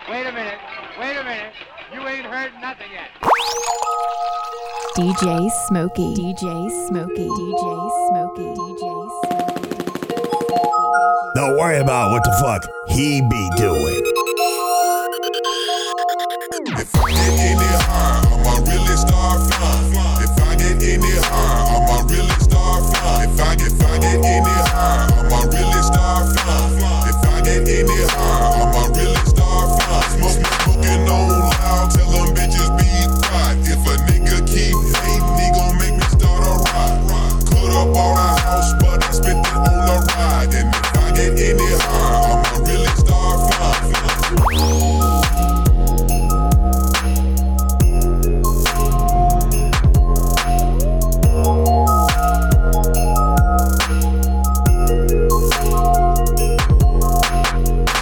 Wait a minute. You ain't heard nothing yet. DJ Smokey. DJ Smokey. DJ Smokey. DJ Smokey. Don't worry about what the fuck he be doing. If I get any high,